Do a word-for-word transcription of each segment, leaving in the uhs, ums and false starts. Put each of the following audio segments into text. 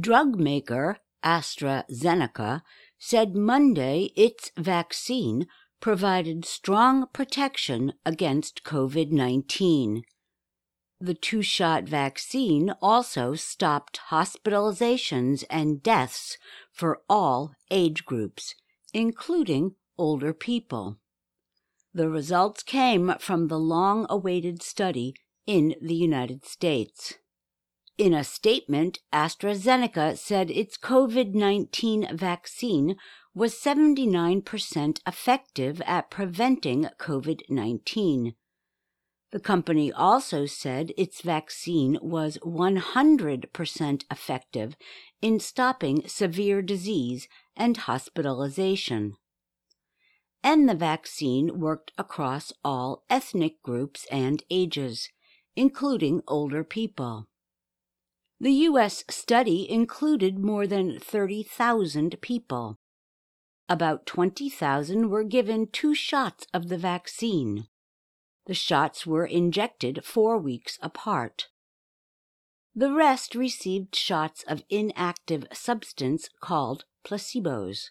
Drug maker AstraZeneca said Monday its vaccine provided strong protection against COVID nineteen. The two-shot vaccine also stopped hospitalizations and deaths for all age groups, including older people. The results came from the long-awaited study in the United States. In a statement, AstraZeneca said its COVID nineteen vaccine was seventy-nine percent effective at preventing COVID nineteen. The company also said its vaccine was one hundred percent effective in stopping severe disease and hospitalization. And the vaccine worked across all ethnic groups and ages, including older people. The U S study included more than thirty thousand people. About twenty thousand were given two shots of the vaccine. The shots were injected four weeks apart. The rest received shots of inactive substance called placebos.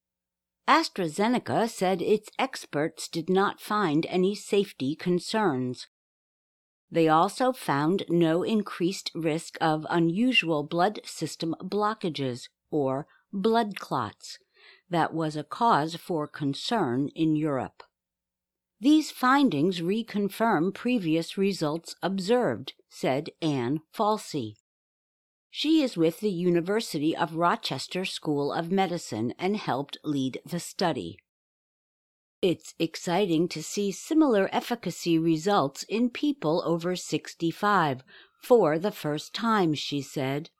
AstraZeneca said its experts did not find any safety concerns. They also found no increased risk of unusual blood system blockages, or blood clots, that was a cause for concern in Europe. These findings reconfirm previous results observed, said Anne Falsey. She is with the University of Rochester School of Medicine and helped lead the study. It's exciting to see similar efficacy results in people over sixty-five for the first time, she said.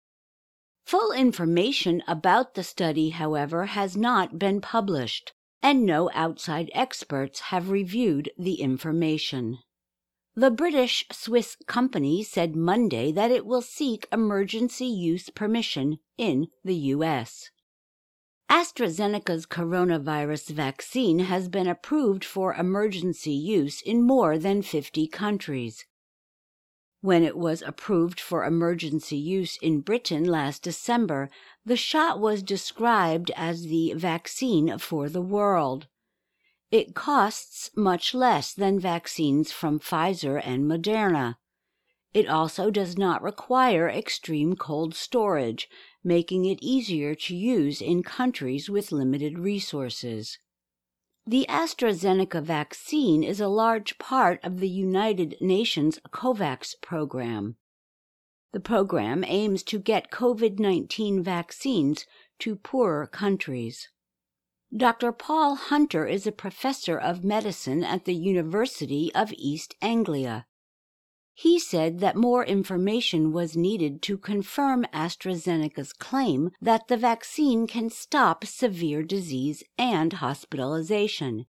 Full information about the study, however, has not been published, and no outside experts have reviewed the information. The British-Swiss company said Monday that it will seek emergency use permission in the U S AstraZeneca's coronavirus vaccine has been approved for emergency use in more than fifty countries. When it was approved for emergency use in Britain last December, the shot was described as the vaccine for the world. It costs much less than vaccines from Pfizer and Moderna. It also does not require extreme cold storage, making it easier to use in countries with limited resources. The AstraZeneca vaccine is a large part of the United Nations COVAX program. The program aims to get COVID nineteen vaccines to poorer countries. Doctor Paul Hunter is a professor of medicine at the University of East Anglia. He said that more information was needed to confirm AstraZeneca's claim that the vaccine can stop severe disease and hospitalization.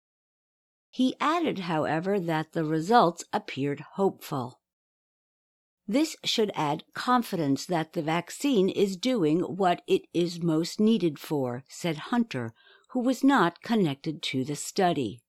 He added, however, that the results appeared hopeful. This should add confidence that the vaccine is doing what it is most needed for, said Hunter, who was not connected to the study.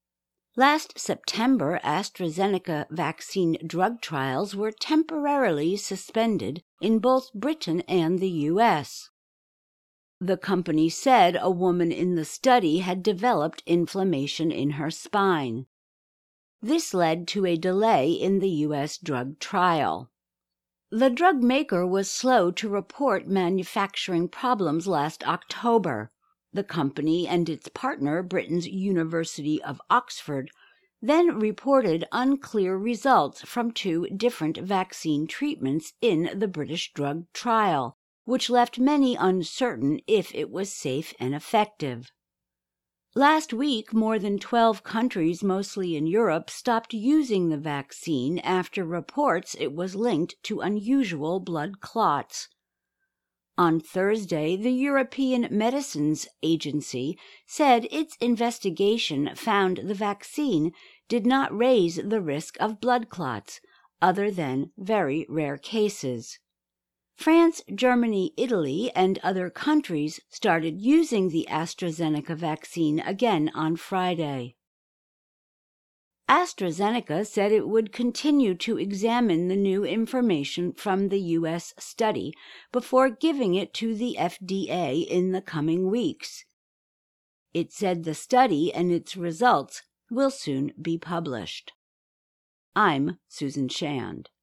Last September, AstraZeneca vaccine drug trials were temporarily suspended in both Britain and the U S. The company said a woman in the study had developed inflammation in her spine. This led to a delay in the U S drug trial. The drug maker was slow to report manufacturing problems last October. The company and its partner, Britain's University of Oxford, then reported unclear results from two different vaccine treatments in the British drug trial, which left many uncertain if it was safe and effective. Last week, more than twelve countries, mostly in Europe, stopped using the vaccine after reports it was linked to unusual blood clots. On Thursday, the European Medicines Agency said its investigation found the vaccine did not raise the risk of blood clots, other than very rare cases. France, Germany, Italy, and other countries started using the AstraZeneca vaccine again on Friday. AstraZeneca said it would continue to examine the new information from the U S study before giving it to the F D A in the coming weeks. It said the study and its results will soon be published. I'm Susan Shand.